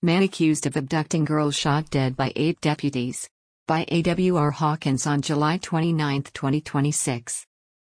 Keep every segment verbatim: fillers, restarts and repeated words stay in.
Man accused of abducting girl shot dead by eight deputies. By A W R Hawkins on July twenty-ninth, twenty twenty-six.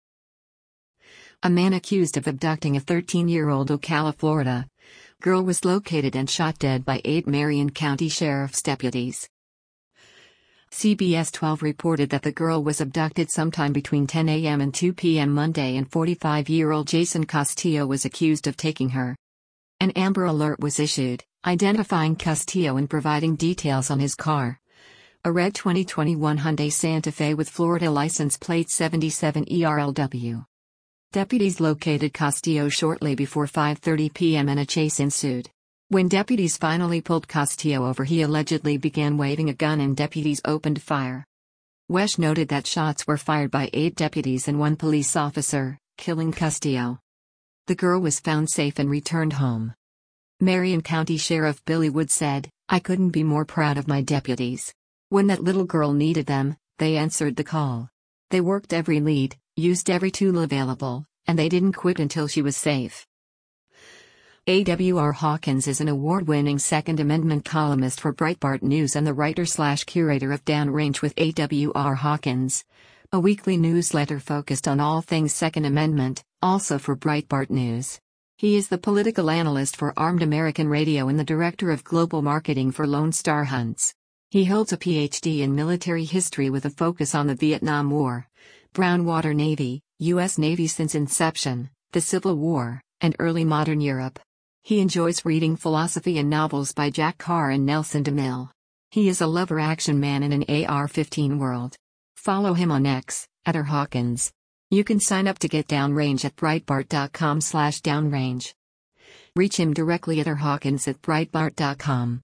A man accused of abducting a thirteen-year-old Ocala, Florida girl was located and shot dead by eight Marion County Sheriff's deputies. C B S twelve reported that the girl was abducted sometime between ten a m and two p m Monday, and forty-five-year-old Jason Castillo was accused of taking her. An Amber Alert was issued, identifying Castillo and providing details on his car. A red twenty twenty-one Hyundai Santa Fe with Florida license plate seventy-seven E R L W. Deputies located Castillo shortly before five thirty p m and a chase ensued. When deputies finally pulled Castillo over, he allegedly began waving a gun and deputies opened fire. Wesh noted that shots were fired by eight deputies and one police officer, killing Castillo. The girl was found safe and returned home. Marion County Sheriff Billy Wood said, "I couldn't be more proud of my deputies. When that little girl needed them, they answered the call. They worked every lead, used every tool available, and they didn't quit until she was safe." A W R Hawkins is an award-winning Second Amendment columnist for Breitbart News and the writer-slash-curator of Downrange with A W R Hawkins, a weekly newsletter focused on all things Second Amendment, also for Breitbart News. He is the political analyst for Armed American Radio and the director of global marketing for Lone Star Hunts. He holds a P H D in military history with a focus on the Vietnam War, Brown Water Navy, U S Navy since inception, the Civil War, and early modern Europe. He enjoys reading philosophy and novels by Jack Carr and Nelson DeMille. He is a lover action man in an A R fifteen world. Follow him on X, at R Hawkins. You can sign up to get Downrange at breitbart dot com slash downrange. Reach him directly at rhawkins at breitbart dot com.